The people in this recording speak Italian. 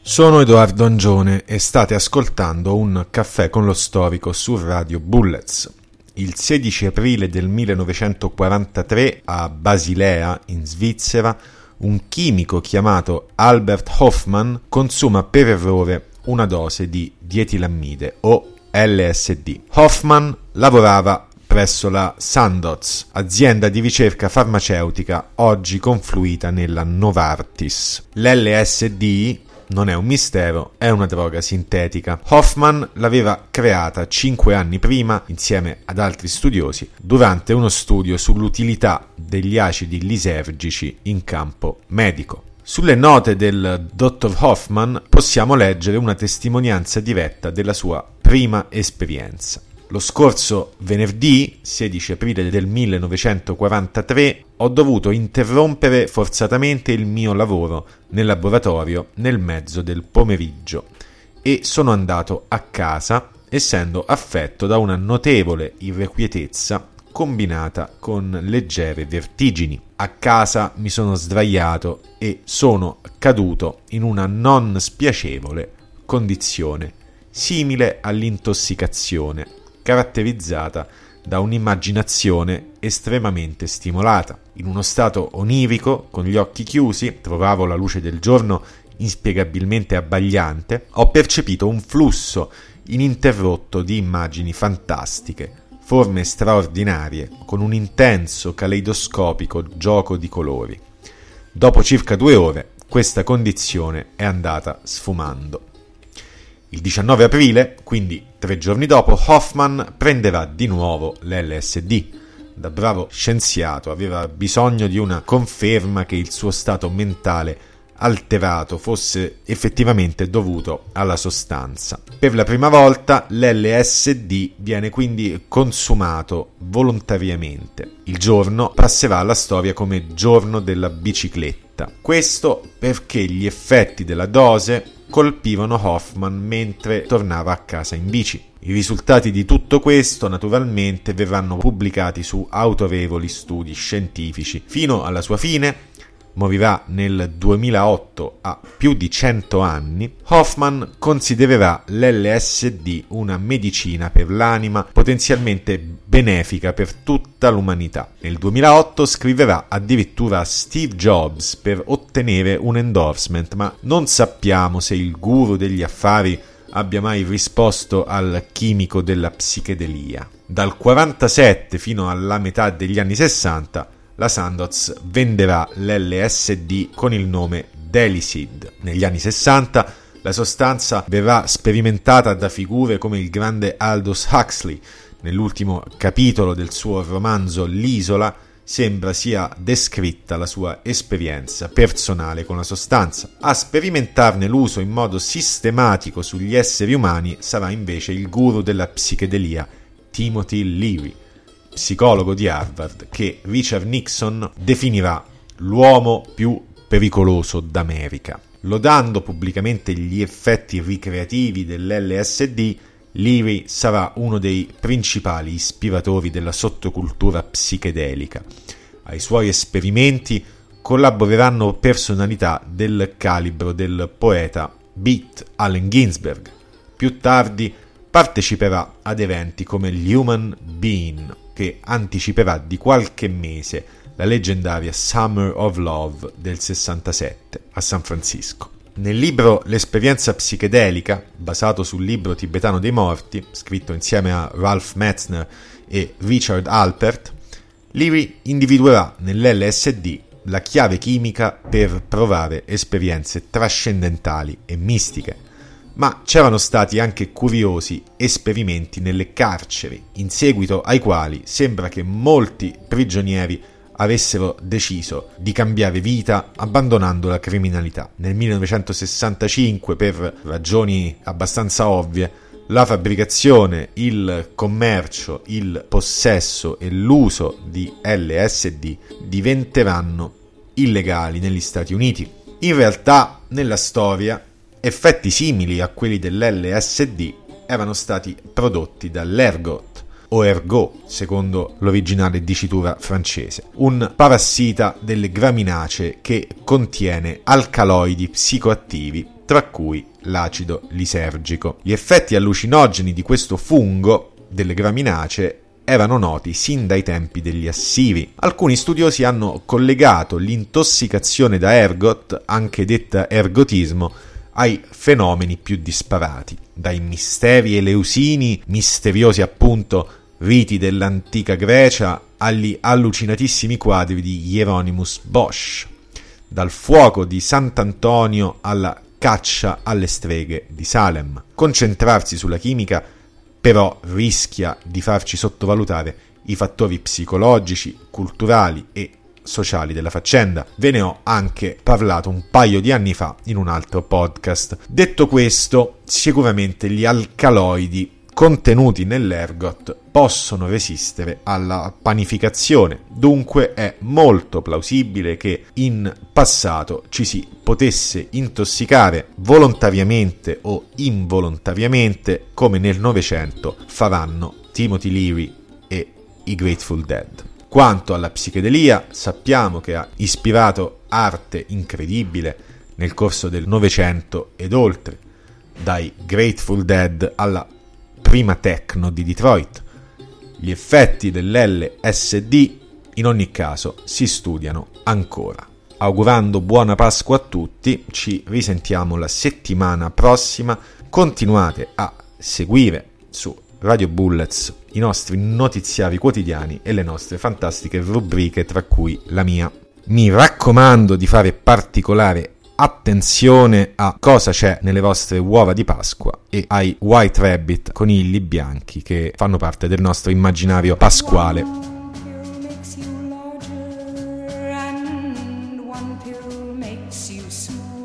Sono Edoardo Angione e state ascoltando Un caffè con lo storico su Radio Bullets. Il 16 aprile del 1943 a Basilea, in Svizzera, un chimico chiamato Albert Hofmann consuma per errore una dose di dietilammide o LSD. Hofmann lavorava presso la Sandoz, azienda di ricerca farmaceutica oggi confluita nella Novartis. L'LSD non è un mistero, è una droga sintetica. Hofmann l'aveva creata 5 anni prima, insieme ad altri studiosi, durante uno studio sull'utilità degli acidi lisergici in campo medico. Sulle note del dottor Hofmann possiamo leggere una testimonianza diretta della sua prima esperienza. Lo scorso venerdì, 16 aprile del 1943, ho dovuto interrompere forzatamente il mio lavoro nel laboratorio nel mezzo del pomeriggio e sono andato a casa essendo affetto da una notevole irrequietezza combinata con leggere vertigini. A casa mi sono sdraiato e sono caduto in una non spiacevole condizione simile all'intossicazione, caratterizzata da un'immaginazione estremamente stimolata. In uno stato onirico, con gli occhi chiusi, trovavo la luce del giorno inspiegabilmente abbagliante, ho percepito un flusso ininterrotto di immagini fantastiche, forme straordinarie, con un intenso caleidoscopico gioco di colori. Dopo circa 2 ore, questa condizione è andata sfumando. Il 19 aprile, quindi 3 giorni dopo, Hofmann prenderà di nuovo l'LSD. Da bravo scienziato aveva bisogno di una conferma che il suo stato mentale alterato fosse effettivamente dovuto alla sostanza. Per la prima volta l'LSD viene quindi consumato volontariamente. Il giorno passerà alla storia come giorno della bicicletta. Questo perché gli effetti della dose colpivano Hofmann mentre tornava a casa in bici. I risultati di tutto questo naturalmente verranno pubblicati su autorevoli studi scientifici. Fino alla sua fine, morirà nel 2008 a più di 100 anni, Hofmann considererà l'LSD una medicina per l'anima potenzialmente benefica per tutta l'umanità. Nel 2008 scriverà addirittura a Steve Jobs per ottenere un endorsement, ma non sappiamo se il guru degli affari abbia mai risposto al chimico della psichedelia. Dal 47 fino alla metà degli anni 60 la Sandoz venderà l'LSD con il nome Delicid. Negli anni 60 la sostanza verrà sperimentata da figure come il grande Aldous Huxley. Nell'ultimo capitolo del suo romanzo L'isola sembra sia descritta la sua esperienza personale con la sostanza. A sperimentarne l'uso in modo sistematico sugli esseri umani sarà invece il guru della psichedelia, Timothy Leary, psicologo di Harvard, che Richard Nixon definirà l'uomo più pericoloso d'America. Lodando pubblicamente gli effetti ricreativi dell'LSD, Leary sarà uno dei principali ispiratori della sottocultura psichedelica. Ai suoi esperimenti collaboreranno personalità del calibro del poeta Beat Allen Ginsberg. Più tardi parteciperà ad eventi come l'Human Being, che anticiperà di qualche mese la leggendaria Summer of Love del 67 a San Francisco. Nel libro L'esperienza psichedelica, basato sul libro tibetano dei morti, scritto insieme a Ralph Metzner e Richard Alpert, Leary individuerà nell'LSD la chiave chimica per provare esperienze trascendentali e mistiche. Ma c'erano stati anche curiosi esperimenti nelle carceri, in seguito ai quali sembra che molti prigionieri avessero deciso di cambiare vita abbandonando la criminalità. Nel 1965, per ragioni abbastanza ovvie, la fabbricazione, il commercio, il possesso e l'uso di LSD diventeranno illegali negli Stati Uniti. In realtà, nella storia, effetti simili a quelli dell'LSD erano stati prodotti dall'ergot, o ergot, secondo l'originale dicitura francese, un parassita delle graminacee che contiene alcaloidi psicoattivi tra cui l'acido lisergico. Gli effetti allucinogeni di questo fungo delle graminacee erano noti sin dai tempi degli Assiri. Alcuni studiosi hanno collegato l'intossicazione da ergot, anche detta ergotismo, ai fenomeni più disparati, dai misteri eleusini, misteriosi appunto riti dell'antica Grecia, agli allucinatissimi quadri di Hieronymus Bosch, dal fuoco di Sant'Antonio alla caccia alle streghe di Salem. Concentrarsi sulla chimica però rischia di farci sottovalutare i fattori psicologici, culturali e sociali della faccenda. Ve ne ho anche parlato un paio di anni fa in un altro podcast. Detto questo, sicuramente gli alcaloidi contenuti nell'ergot possono resistere alla panificazione, dunque è molto plausibile che in passato ci si potesse intossicare volontariamente o involontariamente, come nel Novecento faranno Timothy Leary e i Grateful Dead. Quanto alla psichedelia, sappiamo che ha ispirato arte incredibile nel corso del Novecento ed oltre, dai Grateful Dead alla prima techno di Detroit. Gli effetti dell'LSD in ogni caso si studiano ancora. Augurando buona Pasqua a tutti, ci risentiamo la settimana prossima. Continuate a seguire su Radio Bullets i nostri notiziari quotidiani e le nostre fantastiche rubriche, tra cui la mia. Mi raccomando di fare particolare attenzione a cosa c'è nelle vostre uova di Pasqua e ai White Rabbit, conigli bianchi che fanno parte del nostro immaginario pasquale. One pill makes you small.